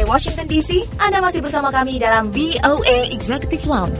dari Washington DC, Anda masih bersama kami dalam VOA Executive Lounge.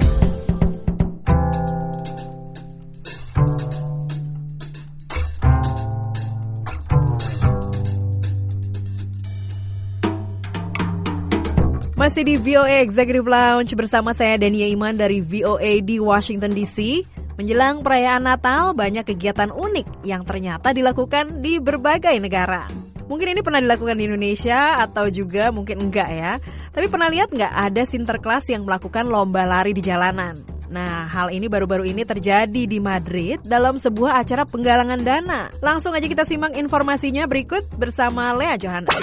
Masih di VOA Executive Lounge bersama saya Dania Iman dari VOA di Washington DC. Menjelang perayaan Natal, banyak kegiatan unik yang ternyata dilakukan di berbagai negara. Mungkin ini pernah dilakukan di Indonesia atau juga mungkin enggak ya. Tapi pernah lihat nggak ada Sinterklas yang melakukan lomba lari di jalanan? Nah, hal ini baru-baru ini terjadi di Madrid dalam sebuah acara penggalangan dana. Langsung aja kita simak informasinya berikut bersama Lea Johannes.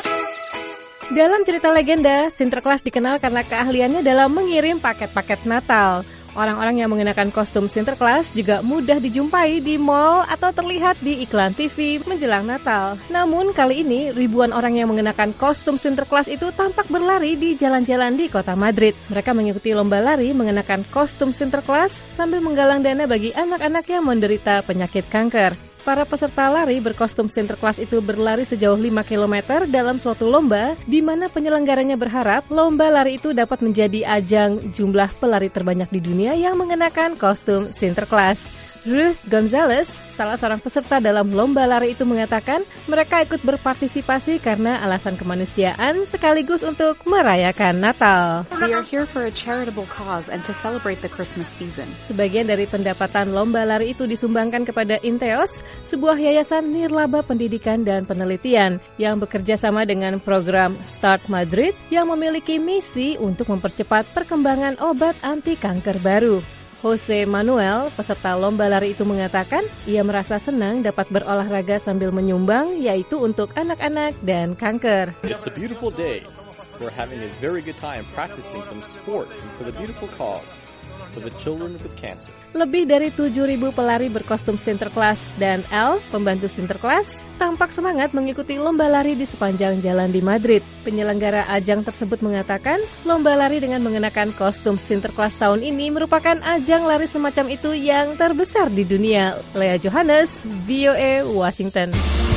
Dalam cerita legenda, Sinterklas dikenal karena keahliannya dalam mengirim paket-paket Natal. Orang-orang yang mengenakan kostum Sinterklas juga mudah dijumpai di mall atau terlihat di iklan TV menjelang Natal. Namun kali ini ribuan orang yang mengenakan kostum Sinterklas itu tampak berlari di jalan-jalan di kota Madrid. Mereka mengikuti lomba lari mengenakan kostum Sinterklas sambil menggalang dana bagi anak-anak yang menderita penyakit kanker. Para peserta lari berkostum Sinterklas itu berlari sejauh 5 km dalam suatu lomba, di mana penyelenggaranya berharap lomba lari itu dapat menjadi ajang jumlah pelari terbanyak di dunia yang mengenakan kostum Sinterklas. Ruth Gonzalez, salah seorang peserta dalam lomba lari itu mengatakan mereka ikut berpartisipasi karena alasan kemanusiaan sekaligus untuk merayakan Natal. We are here for a charitable cause and to celebrate the Christmas season. Sebagian dari pendapatan lomba lari itu disumbangkan kepada Inteos, sebuah yayasan nirlaba pendidikan dan penelitian yang bekerja sama dengan program Start Madrid yang memiliki misi untuk mempercepat perkembangan obat anti kanker baru. Jose Manuel, peserta lomba lari itu mengatakan ia merasa senang dapat berolahraga sambil menyumbang, yaitu untuk anak-anak dan kanker. It's a beautiful day. We're having a very good time practicing some sport for the beautiful cause, for the children with cancer. Lebih dari 7.000 pelari berkostum Sinterklas dan Elf, pembantu Sinterklas, tampak semangat mengikuti lomba lari di sepanjang jalan di Madrid. Penyelenggara ajang tersebut mengatakan, lomba lari dengan mengenakan kostum Sinterklas tahun ini merupakan ajang lari semacam itu yang terbesar di dunia. Lea Johannes, VOA Washington.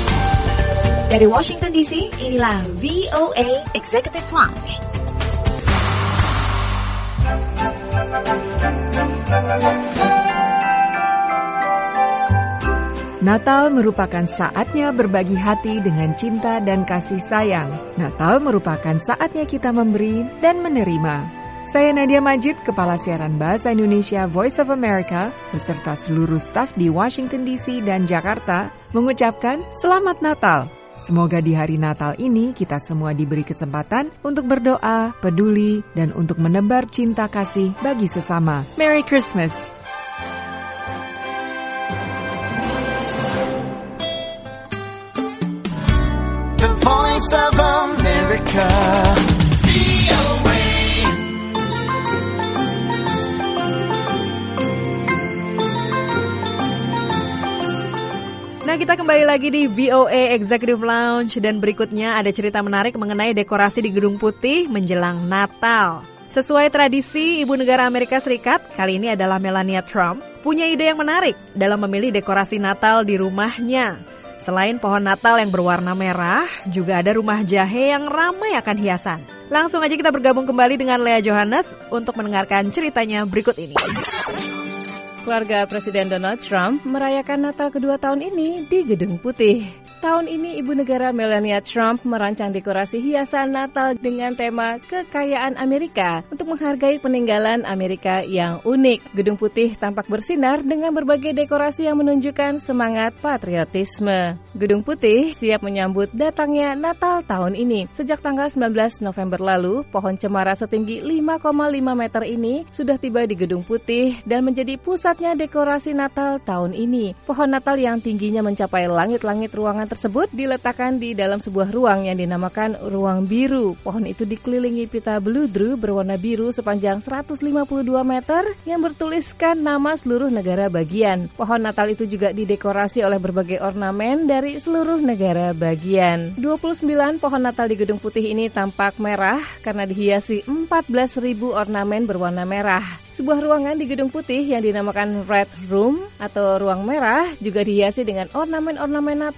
Dari Washington DC, inilah VOA Executive Lounge. Natal merupakan saatnya berbagi hati dengan cinta dan kasih sayang. Natal merupakan saatnya kita memberi dan menerima. Saya Nadia Majid, Kepala Siaran Bahasa Indonesia Voice of America, beserta seluruh staf di Washington DC dan Jakarta, mengucapkan Selamat Natal. Semoga di hari Natal ini kita semua diberi kesempatan untuk berdoa, peduli, dan untuk menebar cinta kasih bagi sesama. Merry Christmas! The Voice of America. Nah, kita kembali lagi di VOA Executive Lounge dan berikutnya ada cerita menarik mengenai dekorasi di Gedung Putih menjelang Natal. Sesuai tradisi Ibu Negara Amerika Serikat, kali ini adalah Melania Trump, punya ide yang menarik dalam memilih dekorasi Natal di rumahnya. Selain pohon Natal yang berwarna merah, juga ada rumah jahe yang ramai akan hiasan. Langsung aja kita bergabung kembali dengan Lea Johannes untuk mendengarkan ceritanya berikut ini. Keluarga Presiden Donald Trump merayakan Natal kedua tahun ini di Gedung Putih. Tahun ini Ibu Negara Melania Trump merancang dekorasi hiasan Natal dengan tema kekayaan Amerika untuk menghargai peninggalan Amerika yang unik. Gedung Putih tampak bersinar dengan berbagai dekorasi yang menunjukkan semangat patriotisme. Gedung Putih siap menyambut datangnya Natal tahun ini. Sejak tanggal 19 November lalu, pohon cemara setinggi 5,5 meter ini sudah tiba di Gedung Putih dan menjadi pusatnya dekorasi Natal tahun ini. Pohon Natal yang tingginya mencapai langit-langit ruangan tersebut diletakkan di dalam sebuah ruang yang dinamakan Ruang Biru. Pohon itu dikelilingi pita beludru berwarna biru sepanjang 152 meter yang bertuliskan nama seluruh negara bagian. Pohon Natal itu juga didekorasi oleh berbagai ornamen dari seluruh negara bagian. 29 pohon Natal di Gedung Putih ini tampak merah karena dihiasi 14.000 ornamen berwarna merah. Sebuah ruangan di Gedung Putih yang dinamakan Red Room atau Ruang Merah juga dihiasi dengan ornamen-ornamen Natal dan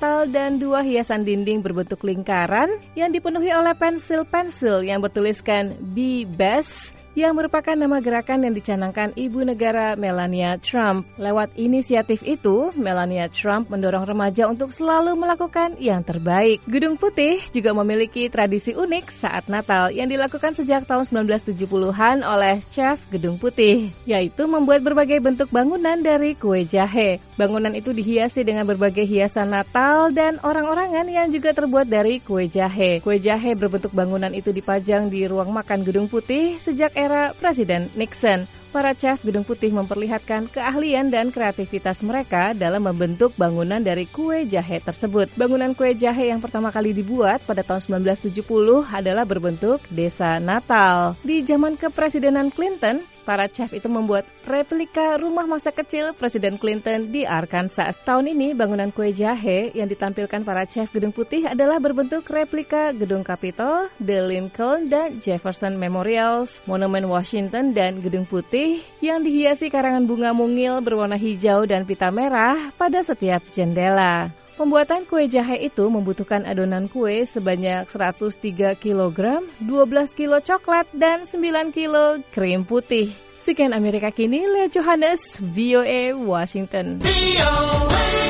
dan 2 hiasan dinding berbentuk lingkaran yang dipenuhi oleh pensil-pensil yang bertuliskan Be Best, yang merupakan nama gerakan yang dicanangkan Ibu Negara Melania Trump. Lewat inisiatif itu, Melania Trump mendorong remaja untuk selalu melakukan yang terbaik. Gedung Putih juga memiliki tradisi unik saat Natal yang dilakukan sejak tahun 1970-an oleh chef Gedung Putih, yaitu membuat berbagai bentuk bangunan dari kue jahe. Bangunan itu dihiasi dengan berbagai hiasan Natal dan orang-orangan yang juga terbuat dari kue jahe. Kue jahe berbentuk bangunan itu dipajang di ruang makan Gedung Putih sejak era Presiden Nixon. Para chef Gedung Putih memperlihatkan keahlian dan kreativitas mereka dalam membentuk bangunan dari kue jahe tersebut. Bangunan kue jahe yang pertama kali dibuat pada tahun 1970 adalah berbentuk desa Natal. Di zaman kepresidenan Clinton, para chef itu membuat replika rumah masa kecil Presiden Clinton di Arkansas. Tahun ini, bangunan kue jahe yang ditampilkan para chef Gedung Putih adalah berbentuk replika Gedung Capitol, The Lincoln dan Jefferson Memorials, Monumen Washington dan Gedung Putih yang dihiasi karangan bunga mungil berwarna hijau dan pita merah pada setiap jendela. Pembuatan kue jahe itu membutuhkan adonan kue sebanyak 103 kg, 12 kilo coklat, dan 9 kilo krim putih. Sekian Amerika Kini, Lea Johannes, VOA Washington. VOA.